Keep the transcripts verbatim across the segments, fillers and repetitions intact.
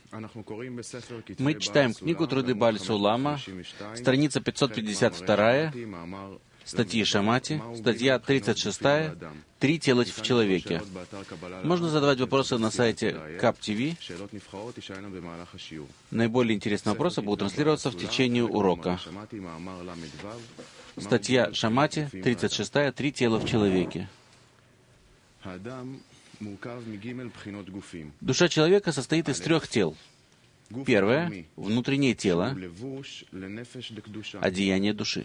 Мы читаем книгу «Труды Бааль Сулама», страница пятьсот пятьдесят два, статьи Шамати, статья тридцать шесть, «Три тела в человеке». Можно задавать вопросы на сайте кап ти ви. Наиболее интересные вопросы будут транслироваться в течение урока. Статья Шамати, тридцать шесть, «Три тела в человеке». Душа человека состоит из трех тел. Первое — внутреннее тело, одеяние души.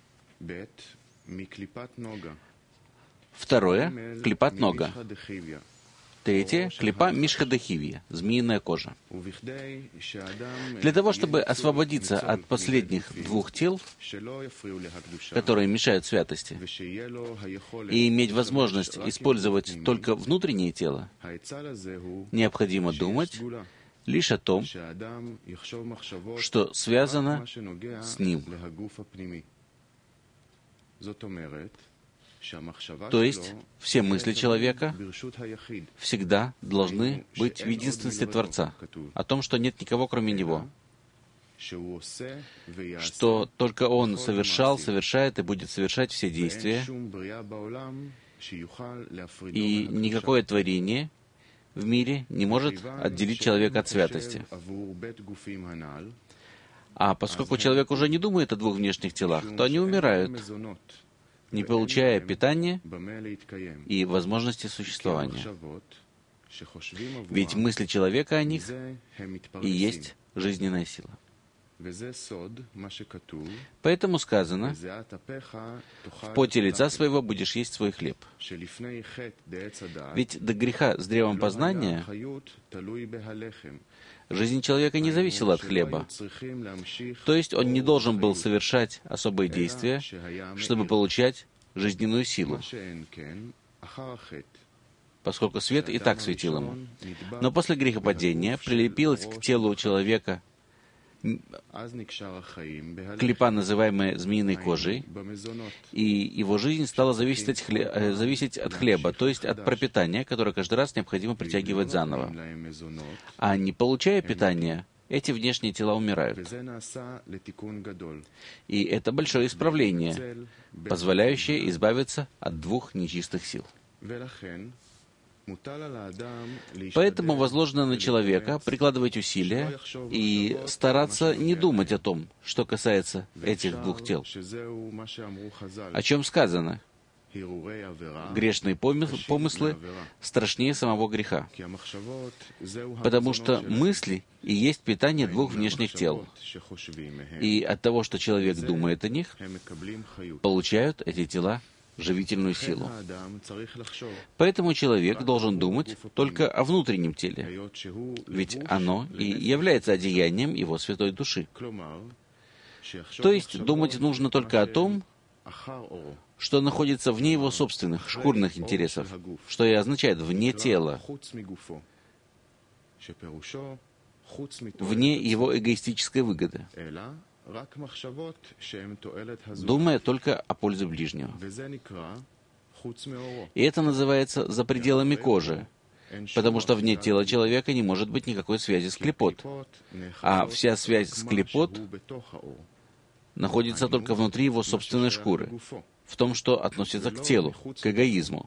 Второе — клипат нога. Третье — клипа мишха дехивья, змеиная кожа. Для того, чтобы освободиться от последних двух тел, которые мешают святости, и иметь возможность использовать только внутреннее тело, необходимо думать лишь о том, что связано с ним. То есть, все мысли человека всегда должны быть в единственности Творца, о том, что нет никого, кроме Него, что только Он совершал, совершает и будет совершать все действия, и никакое творение в мире не может отделить человека от святости. А поскольку человек уже не думает о двух внешних телах, то они умирают, не получая питания и возможности существования. Ведь мысли человека о них и есть жизненная сила. Поэтому сказано: «В поте лица своего будешь есть свой хлеб». Ведь до греха с древом познания жизнь человека не зависела от хлеба. То есть он не должен был совершать особые действия, чтобы получать жизненную силу, поскольку свет и так светил ему. Но после грехопадения прилепилась к телу человека клипа, называемая змеиной кожей, и его жизнь стала зависеть от, хле... зависеть от хлеба, то есть от пропитания, которое каждый раз необходимо притягивать заново. А не получая питания, эти внешние тела умирают. И это большое исправление, позволяющее избавиться от двух нечистых сил. Поэтому возложено на человека прикладывать усилия и стараться не думать о том, что касается этих двух тел. О чем сказано: грешные помыслы страшнее самого греха, потому что мысли и есть питание двух внешних тел. И от того, что человек думает о них, получают эти тела живительную силу. Поэтому человек должен думать только о внутреннем теле, ведь оно и является одеянием его святой души. То есть думать нужно только о том, что находится вне его собственных шкурных интересов, что и означает вне тела, вне его эгоистической выгоды, думая только о пользе ближнего. И это называется «за пределами кожи», потому что вне тела человека не может быть никакой связи с клипот, а вся связь с клипот находится только внутри его собственной шкуры, в том, что относится к телу, к эгоизму.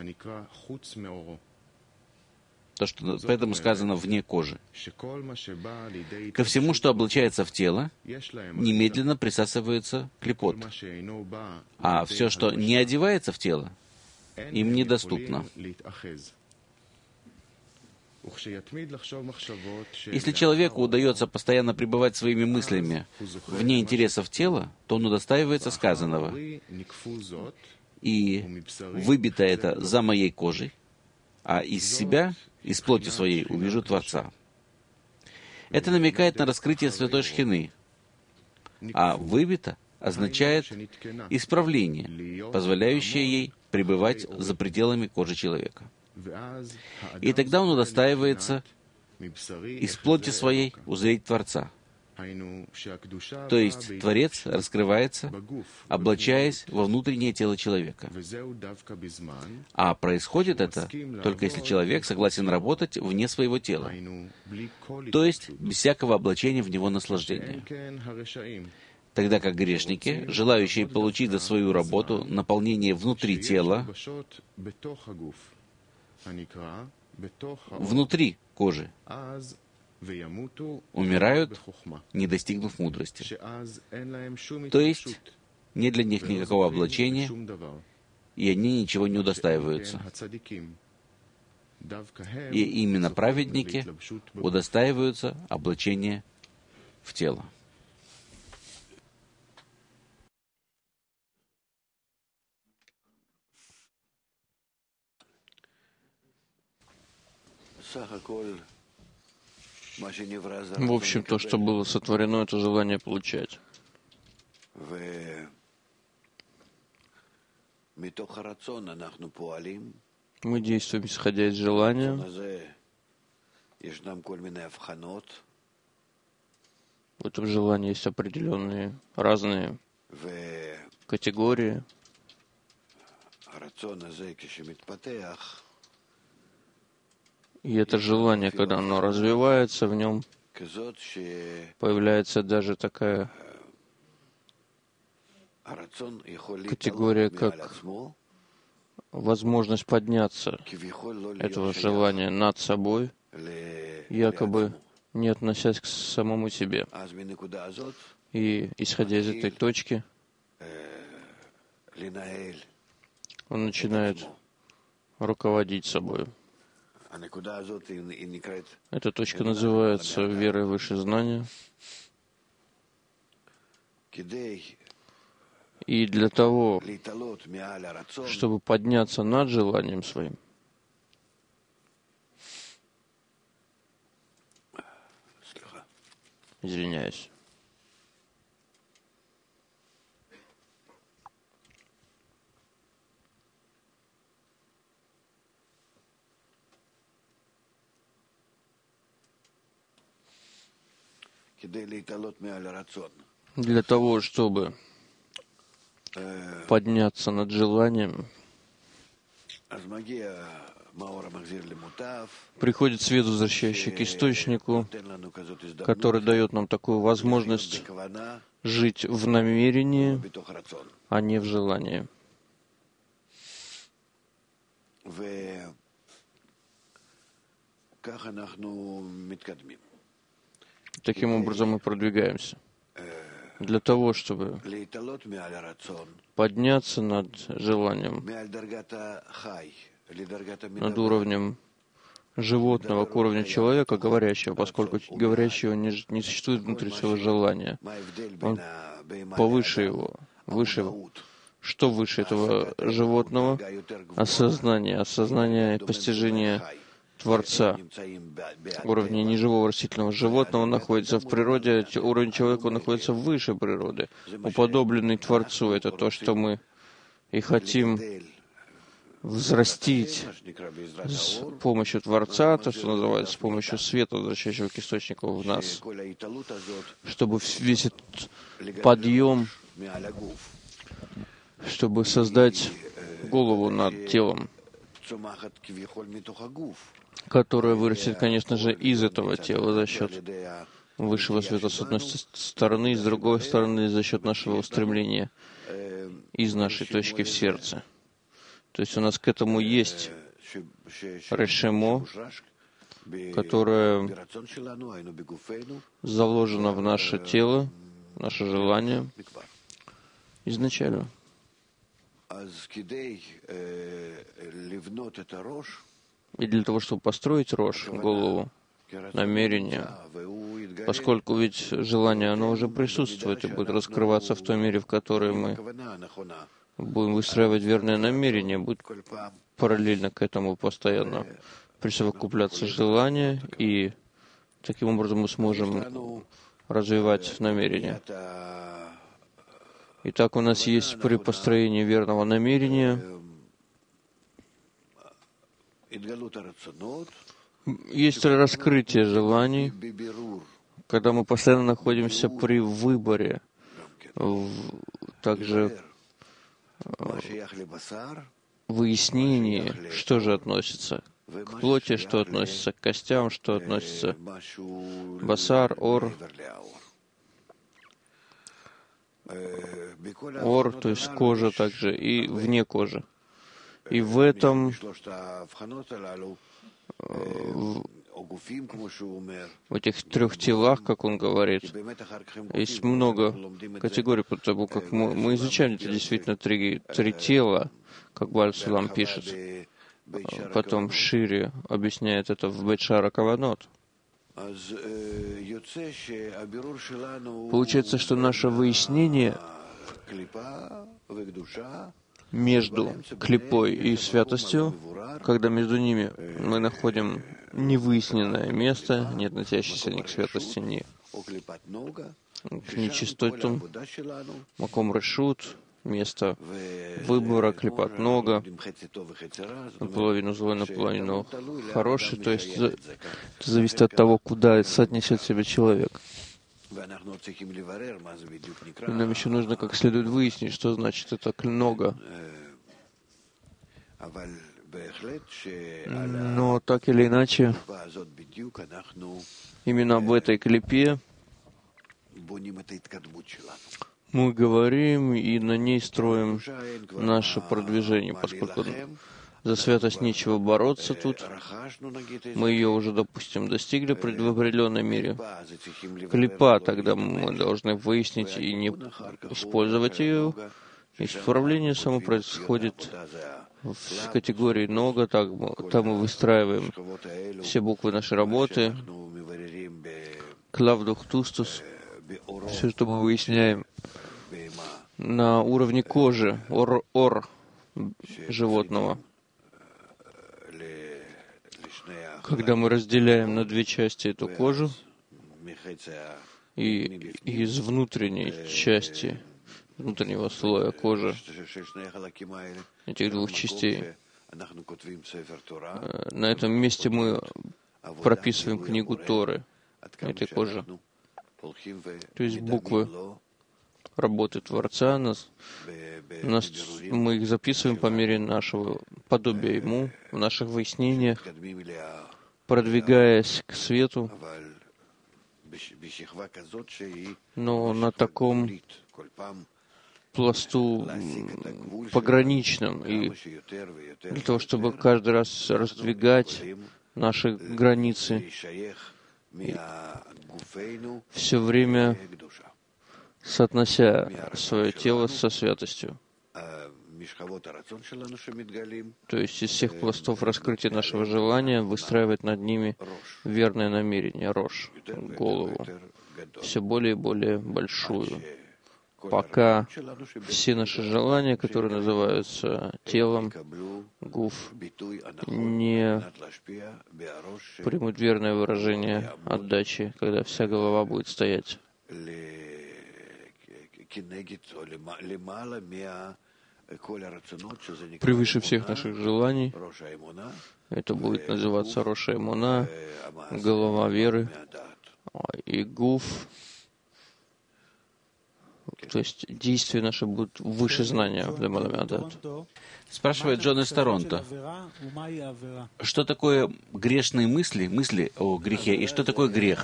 То, что поэтому сказано «вне кожи». Ко всему, что облачается в тело, немедленно присасывается клипот. А все, что не одевается в тело, им недоступно. Если человеку удается постоянно пребывать своими мыслями вне интересов тела, то он удостаивается сказанного: «И выбито это за моей кожей, а из себя, из плоти своей, увижу Творца». Это намекает на раскрытие святой шхины, а «выбито» означает исправление, позволяющее ей пребывать за пределами кожи человека. И тогда он удостаивается из плоти своей узреть Творца, То есть Творец раскрывается, облачаясь во внутреннее тело человека. А происходит это только если человек согласен работать вне своего тела, то есть без всякого облачения в него наслаждения. Тогда как грешники, желающие получить за свою работу наполнение внутри тела, внутри кожи, умирают, не достигнув мудрости. То есть нет для них никакого облачения, и они ничего не удостаиваются. И именно праведники удостаиваются облачения в тело. В общем, то, что было сотворено, это желание получать. Мы действуем, исходя из желания. В этом желании есть определенные разные категории. И это желание, когда оно развивается, в нем появляется даже такая категория, как возможность подняться этого желания над собой, якобы не относясь к самому себе. И, исходя из этой точки, он начинает руководить собой. Эта точка называется верой выше знания. И для того, чтобы подняться над желанием своим, извиняюсь, для того, чтобы подняться над желанием, приходит свет, возвращающий к источнику, который дает нам такую возможность жить в намерении, а не в желании. Таким образом мы продвигаемся. Для того, чтобы подняться над желанием, над уровнем животного к уровню человека, говорящего, поскольку говорящего не, не существует внутри своего желания. Он повыше его, выше его. Что выше этого животного? Осознание, осознание и постижение Творца. Уровень неживого растительного животного находится в природе, уровень человека находится выше природы, уподобленный Творцу. Это то, что мы и хотим взрастить с помощью Творца, то, что называется, с помощью света, возвращающего к источнику в нас, чтобы весь этот подъем, чтобы создать голову над телом, которая вырастет, конечно же, из этого тела за счет высшего света с одной стороны, и с другой стороны за счет нашего устремления из нашей точки в сердце. То есть у нас к этому есть решемо, которое заложено в наше тело, наше желание изначально. И для того, чтобы построить рош, голову, намерение, поскольку ведь желание, оно уже присутствует и будет раскрываться в той мере, в которой мы будем выстраивать верное намерение, будет параллельно к этому постоянно присовокупляться желание, и таким образом мы сможем развивать намерение. Итак, у нас есть при построении верного намерения есть раскрытие желаний, когда мы постоянно находимся при выборе, также выяснении, что же относится к плоти, что относится к костям, что относится к басар, ор, ор, то есть кожа также, и вне кожи. И в этом, в этих трех телах, как он говорит, есть много категорий, потому как мы, мы изучаем это действительно три, три тела, как Бааль Сулам пишет. Потом шире объясняет это в Бейт Шаара Каванот. Получается, что наше выяснение между клипой и святостью, когда между ними мы находим невыясненное место, не относящееся ни к святости, ни к нечистотам, маком решут, место выбора, клипат нога, наполовину злой, наполовину хороший, то есть это зависит от того, куда соотнесет себя человек. И нам еще нужно как следует выяснить, что значит это нога. Но так или иначе, именно об этой клипе мы говорим и на ней строим наше продвижение, поскольку за святость нечего бороться тут. Мы ее уже, допустим, достигли в определенной мере. Клипа, тогда мы должны выяснить и не использовать ее. Исправление само происходит в категории нога, так, там мы выстраиваем все буквы нашей работы. Клавдух тустус. Все, что мы выясняем на уровне кожи, ор, ор животного. Когда мы разделяем на две части эту кожу, и из внутренней части, внутреннего слоя кожи, этих двух частей, на этом месте мы прописываем книгу Торы, этой кожи. То есть буквы работы Творца, нас, нас, мы их записываем по мере нашего подобия Ему, в наших выяснениях, продвигаясь к свету, но на таком пласту пограничном, и для того, чтобы каждый раз раздвигать наши границы, все время соотнося свое тело со святостью. То есть из всех пластов раскрытия нашего желания выстраивать над ними верное намерение, рош, голову, все более и более большую, пока все наши желания, которые называются телом, гуф, не примут верное выражение отдачи, когда вся голова будет стоять превыше всех наших желаний. Это будет называться Рош Эмуна, голова веры, и гуф, то есть действия наши будут выше знания. Спрашивает Джон из Торонто, что такое грешные мысли, мысли о грехе, и что такое грех?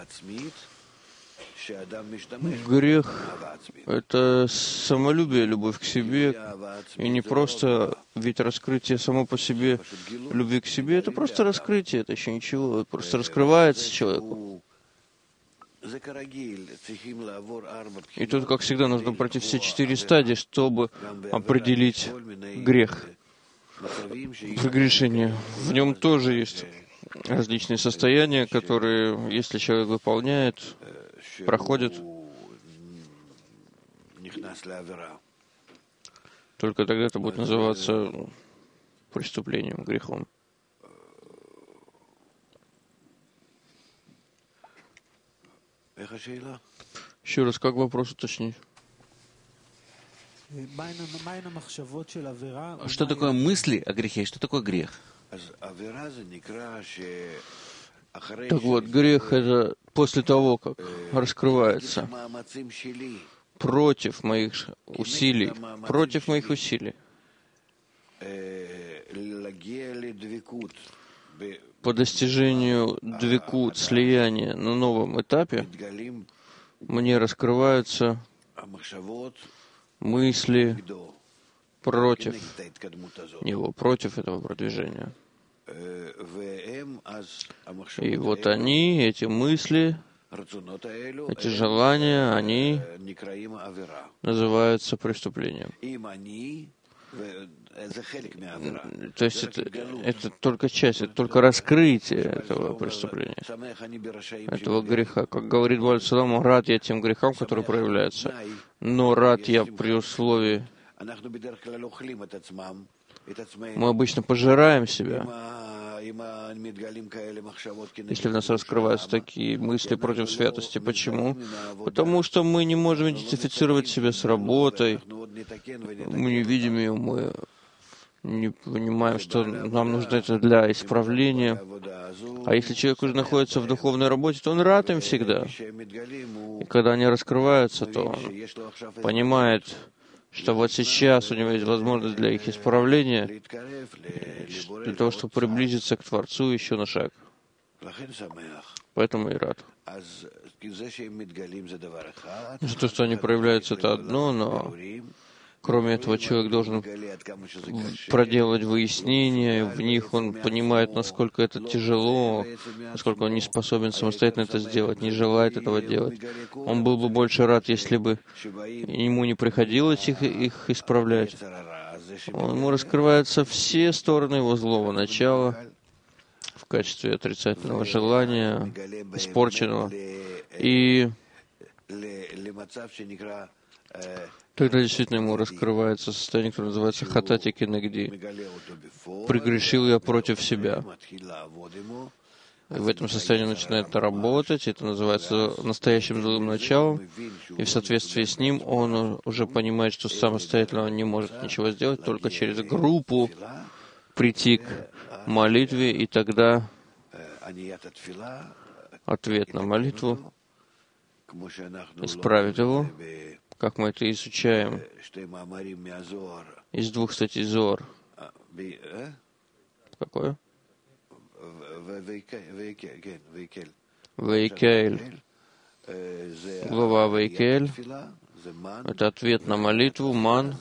Грех — это самолюбие, любовь к себе, и не просто, ведь раскрытие само по себе любви к себе — это просто раскрытие, это еще ничего, это просто раскрывается человеку. И тут, как всегда, нужно пройти все четыре стадии, чтобы определить грех, прегрешение. В нем тоже есть различные состояния, которые, если человек выполняет, проходит, только тогда это будет называться преступлением, грехом. Еще раз, как вопрос уточнить? Что такое мысли о грехе и что такое грех? Так вот, грех — это после того, как раскрывается против моих усилий, против моих усилий, по достижению двикут, слияния на новом этапе, мне раскрываются мысли против него, против этого продвижения. И вот они, эти мысли, эти желания, они называются преступлением. То есть это, это только часть, это только раскрытие этого преступления, этого греха. Как говорит Бааль Цулам, рад я тем грехам, которые проявляются, но рад я при условии... Мы обычно пожираем себя, если в нас раскрываются такие мысли против святости. Почему? Потому что мы не можем идентифицировать себя с работой, мы не видим ее, мы не понимаем, что нам нужно это для исправления. А если человек уже находится в духовной работе, то он рад им всегда. И когда они раскрываются, то он понимает, что вот сейчас у него есть возможность для их исправления, для того, чтобы приблизиться к Творцу еще на шаг. Поэтому и рад. За то, что они проявляются, это одно, но кроме этого человек должен проделать выяснения, в них он понимает, насколько это тяжело, насколько он не способен самостоятельно это сделать, не желает этого делать. Он был бы больше рад, если бы ему не приходилось их, их исправлять. Ему раскрываются все стороны его злого начала в качестве отрицательного желания, испорченного. И тогда действительно ему раскрывается состояние, которое называется хатати кенегди. Прегрешил я против себя. И в этом состоянии он начинает работать, это называется настоящим злым началом, и в соответствии с ним он уже понимает, что самостоятельно он не может ничего сделать, только через группу прийти к молитве, и тогда ответ на молитву исправит его, как мы это изучаем из двух статей Зоар. Какое? Вейкель. Глава Вейкель. Это ответ на молитву, ман.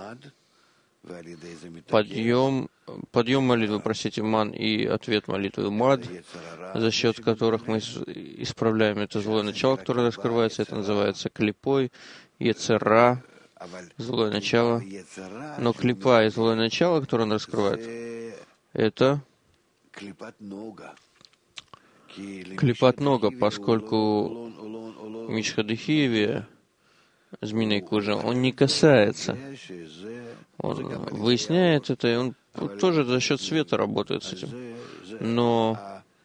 Подъем, подъем молитвы, простите, ман, и ответ молитвы мад, за счет которых мы исправляем это злое начало, которое раскрывается. Это называется клипой, ецера, злое начало. Но клипа и злое начало, которое он раскрывает, это клипат нога, поскольку Мишхадыхиеве, змеиной кожи, он не касается. Он выясняет это, и он тоже за счет света работает с этим. Но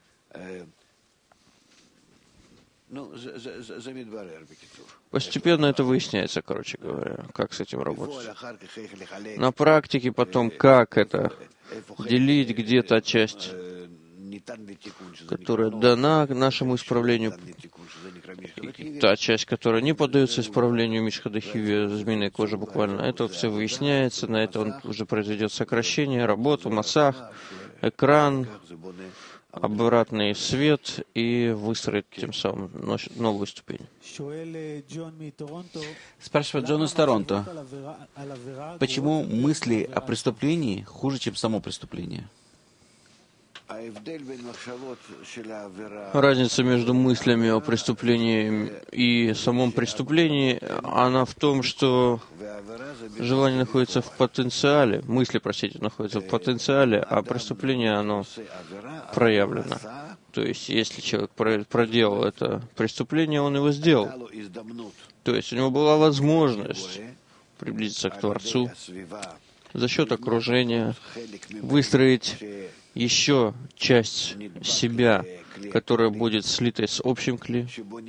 постепенно это выясняется, короче говоря, как с этим работать. На практике потом, как это делить где-то часть, которая дана нашему исправлению, и та часть, которая не поддается исправлению Мишхадыхиви, змеиной кожи буквально, это все выясняется, на это он уже произведет сокращение, работу, массах, экран, обратный свет и выстроит тем самым новую ступень. Спрашивает Джон из Торонто, почему мысли о преступлении хуже, чем само преступление? Разница между мыслями о преступлении и самом преступлении, она в том, что желание находится в потенциале, мысли, простите, находятся в потенциале, а преступление, оно проявлено. То есть, если человек проделал это преступление, он его сделал. То есть, у него была возможность приблизиться к Творцу за счет окружения, выстроить еще часть себя, которая будет слитой с общим кли,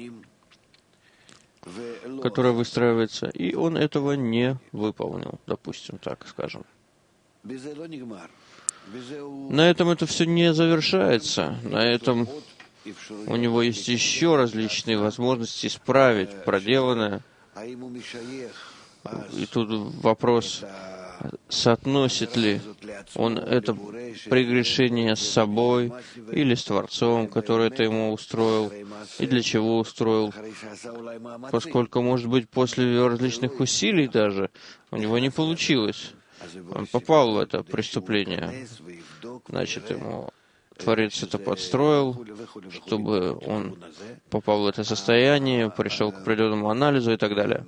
которая выстраивается, и он этого не выполнил, допустим, так скажем. На этом это все не завершается. На этом у него есть еще различные возможности исправить проделанное. И тут вопрос, соотносит ли он это прегрешение с собой или с Творцом, который это ему устроил, и для чего устроил. Поскольку, может быть, после различных усилий даже у него не получилось. Он попал в это преступление. Значит, ему Творец это подстроил, чтобы он попал в это состояние, пришел к определенному анализу и так далее.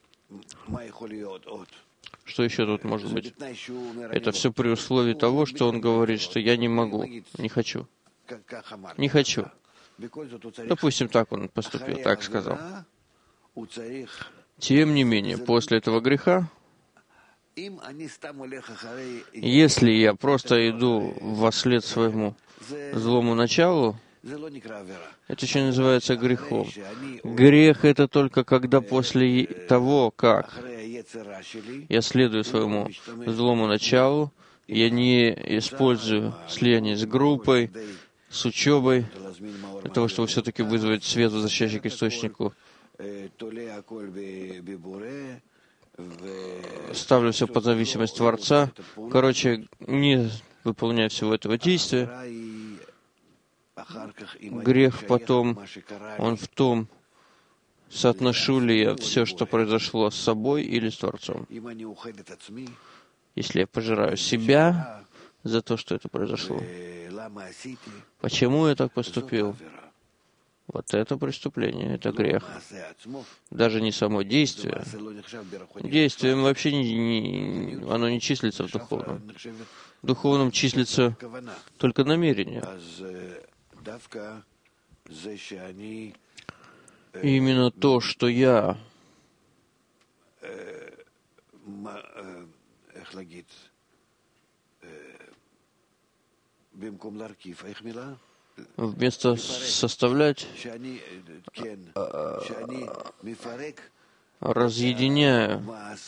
Что еще тут может быть? Это все при условии того, что он говорит, что я не могу, не хочу. Не хочу. Допустим, так он поступил, так сказал. Тем не менее, после этого греха, если я просто иду вослед своему злому началу, это еще называется грехом. Грех — это только когда после того, как я следую своему злому началу, я не использую слияние с группой, с учебой, для того, чтобы все-таки вызвать свет, возвращающий к источнику. Ставлю все под зависимость Творца. Короче, не выполняя всего этого действия, грех потом, он в том, соотношу ли я все, что произошло с собой или с Творцом. Если я пожираю себя за то, что это произошло, почему я так поступил? Вот это преступление, это грех. Даже не само действие. Действием вообще не, не, оно не числится в духовном. В духовном числится только намерение. И именно то, что я вместо составлять, разъединяю,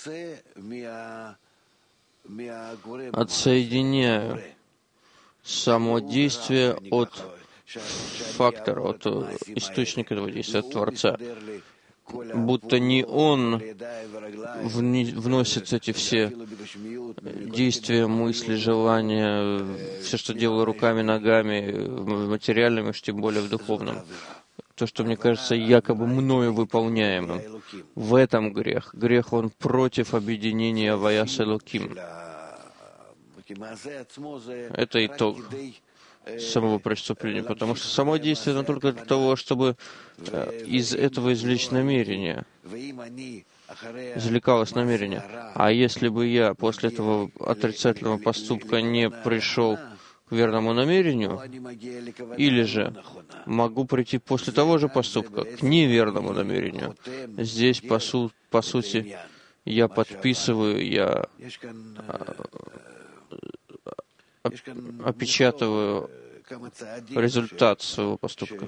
отсоединяю само действие от фактора, от источника этого действия, от Творца. Будто не он вносит эти все действия, мысли, желания, все, что делаю руками, ногами, в материальном, и уж тем более в духовном. То, что мне кажется якобы мною выполняемым. В этом грех. Грех, он против объединения Авая с Элоким. Это итог самого преступления, потому что само действие, оно только для того, чтобы э, из этого извлечь намерение, извлекалось намерение. А если бы я после этого отрицательного поступка не пришел к верному намерению, или же могу прийти после того же поступка к неверному намерению, здесь, по, су по сути, я подписываю, я опечатываю результат своего поступка.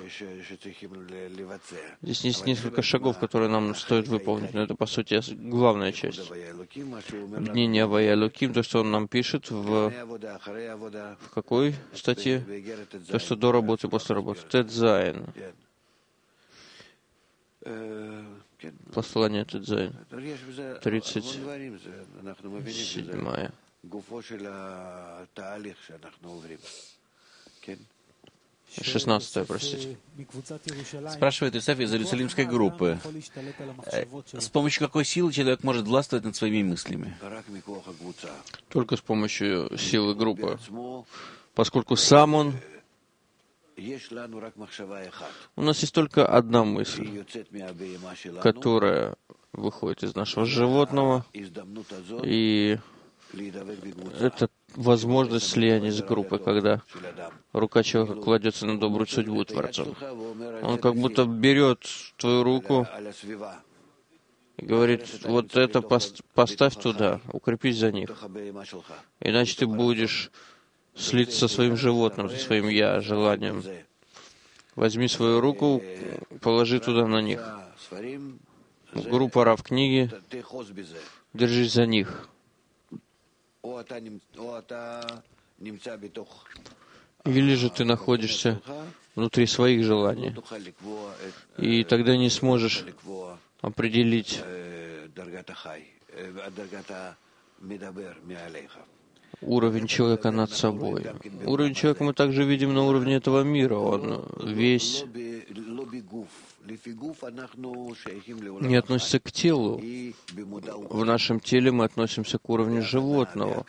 Здесь есть несколько шагов, которые нам стоит выполнить, но это, по сути, главная часть. Объединение Авая Элоким, то, что он нам пишет в, в какой статье? То, что до работы, после работы. Тет Зайн. Послание Тет Зайн. тридцать седьмая. шестнадцатая, простите. Спрашивает Исаф из Иерусалимской группы. С помощью какой силы человек может властвовать над своими мыслями? Только с помощью силы группы. Поскольку сам он... У нас есть только одна мысль, которая выходит из нашего животного, и это возможность слияния с группой, когда рука человека кладется на добрую судьбу Творца. Он как будто берет твою руку и говорит, вот это поставь туда, укрепись за них. Иначе ты будешь слиться со своим животным, со своим «я», желанием. Возьми свою руку, положи туда на них. Группа Рав книги, держись за них. Или же ты находишься внутри своих желаний. И тогда не сможешь определить уровень человека над собой. Уровень человека мы также видим на уровне этого мира. Он весь не относится к телу. В нашем теле мы относимся к уровню животного.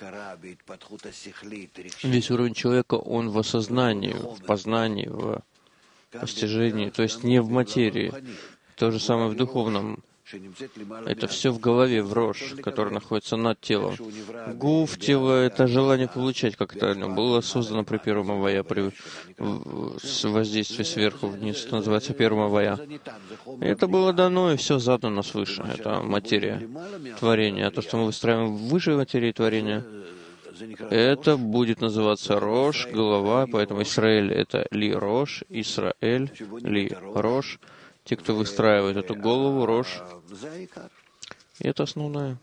Весь уровень человека, он в осознании, в познании, в постижении, то есть не в материи. То же самое в духовном. Это все в голове, в рош, который находится над телом. Гуф, тело — это желание получать, как это было создано при первом авая, при воздействии сверху вниз, это называется первым авая. Это было дано, и все задано свыше. Это материя творения. А то, что мы выстраиваем выше материи творения, это будет называться рош, голова, поэтому Исраэль — это ли рош, Исраэль, ли рош. Те, кто выстраивает эту голову, рош, и это основное.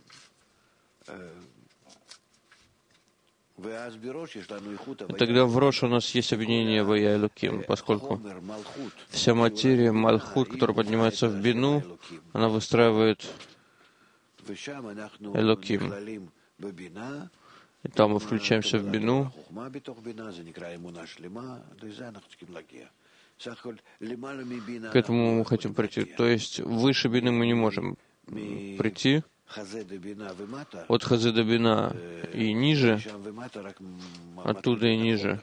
И тогда в рош у нас есть объединение Вая Элоким, поскольку вся материя Малхут, которая поднимается в бину, она выстраивает Элоким. И там мы включаемся в бину. К этому мы хотим прийти. То есть выше бины мы не можем прийти. От хазе до бина и ниже, оттуда и ниже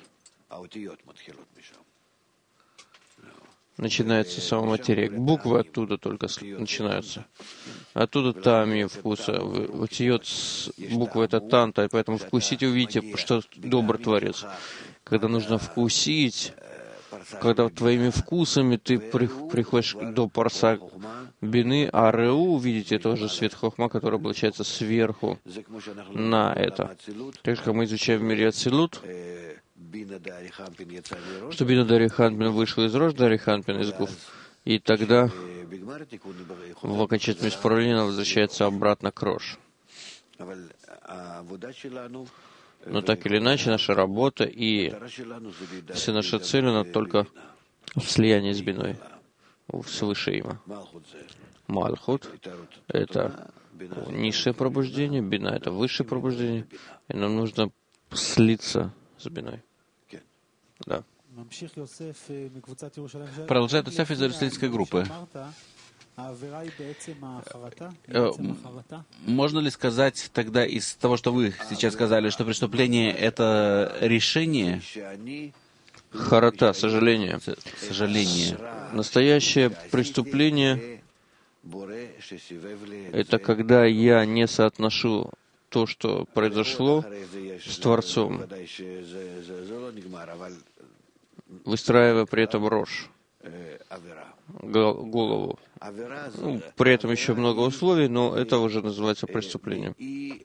начинается сама материя. Буквы оттуда только начинаются. Оттуда тами вкуса. Вытьет буква — это танта, и поэтому вкусите, увидите, что добрый Творец. Когда нужно вкусить, когда твоими вкусами ты приходишь до парса бины, а реу, видите, это уже свет хохма, который облачается сверху на это. Так же, как мы изучаем в мире Ацилут, что бина дари ханпин вышла из рож, дари ханпин из гуф, и тогда в окончательном исправлении она возвращается обратно к рож. Но так или иначе, наша работа и вся наша цель, она только в слиянии с биной, свыше има. Малхут — это низшее пробуждение, бина — это высшее пробуждение, и нам нужно слиться с биной. Да. Продолжает Йосеф из Иерусалимской группы. Можно ли сказать тогда из того, что вы сейчас сказали, что преступление — это решение? Харата, сожаление. Сожаление. Настоящее преступление — это когда я не соотношу то, что произошло, с Творцом, выстраивая при этом рош, голову. Ну, при этом еще много условий, но это уже называется преступлением.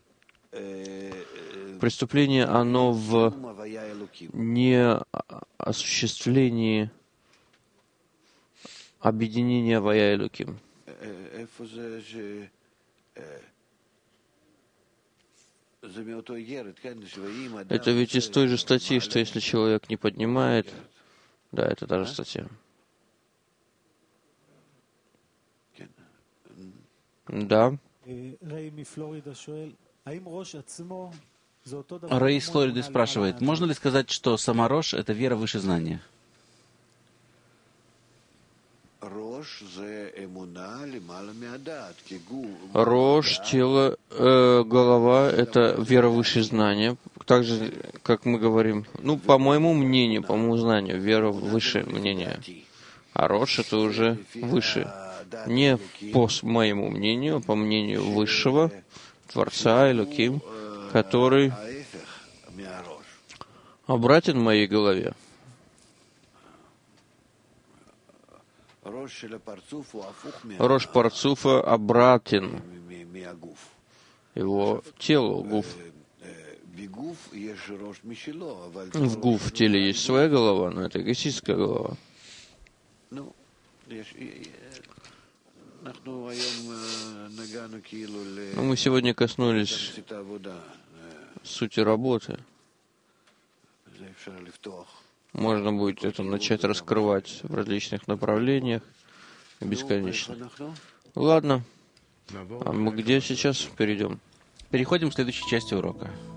Преступление, оно в неосуществлении объединения Вая Элоким. Это ведь из той же статьи, что если человек не поднимает, да, это та же статья. Да. Рэй из Флориды спрашивает, можно ли сказать, что сама рош — это вера выше знания? Рош, тело, э, голова — это вера выше знания. Так же, как мы говорим, ну, по моему мнению, по моему знанию, вера выше мнения. А рош — это уже выше. Не по моему мнению, а по мнению высшего Творца Элоким, который обратен в моей голове. Рош парцуфа обратен его телу, гуф. В гуф в теле есть своя голова, но это эгоистическая голова. Но мы сегодня коснулись сути работы. Можно будет это начать раскрывать в различных направлениях бесконечно. Ладно. А мы где сейчас перейдем? Переходим к следующей части урока.